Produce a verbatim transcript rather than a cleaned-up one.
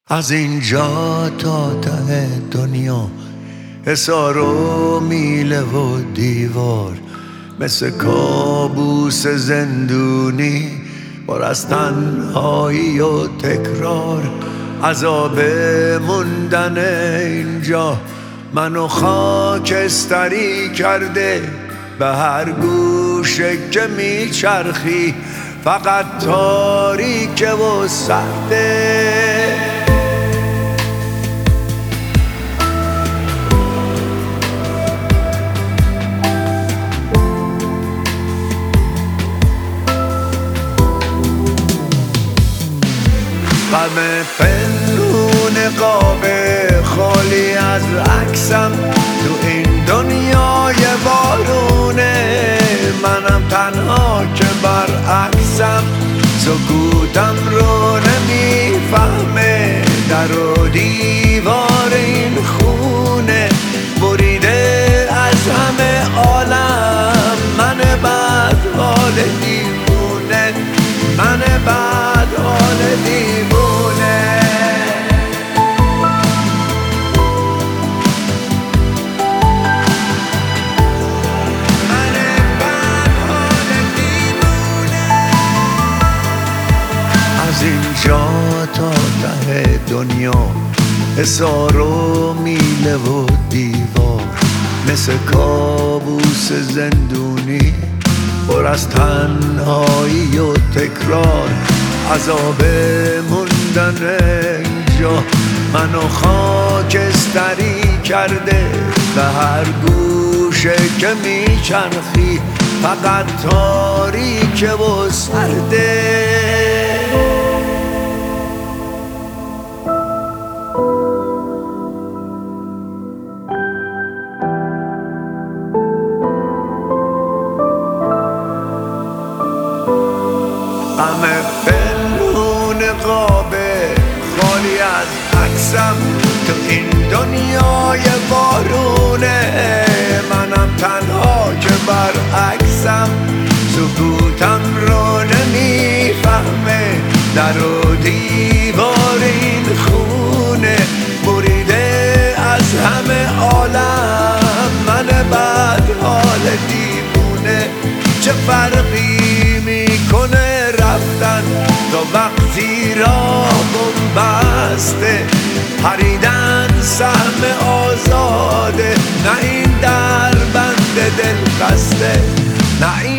از اینجا تا ته دنیا حصار و میله و دیوار، مثل کابوس زندونی پر از تنهایی و تکرار. عذاب موندن اینجا منو خاکستری کرده، به هر گوشه که میچرخی فقط تاریکه و سرده. غم پنهون قاب خالی از عکسم تو این دنیای بارونه، منم تنها که برعکسم، سکوتم رو نمیفهمه، در و دیوار این خونه بریده از همه عالم. من بد حال دیوونه، من بد حال دیوونه. از اینجا تا ته دنیا حصار و میله و دیوار، مثل کابوس زندونی پر از تنهایی و تکرار. عذاب موندن اینجا منو خاکستری کرده، به هر گوشه که میچرخی فقط تاریکه و سرده. غم پنهون قاب خالی از عکسم تو این دنیای بارونه، منم تنها که برعکسم، سکوتم رو نمیفهمه، در و دیوار این خونه بریده از همه عالم. من بد حال دیوونه، چه فرقی میکنه رفتن تا وقتی راه بسته، پریدن سهم آزاده، نه این در بند دل خسته، نه این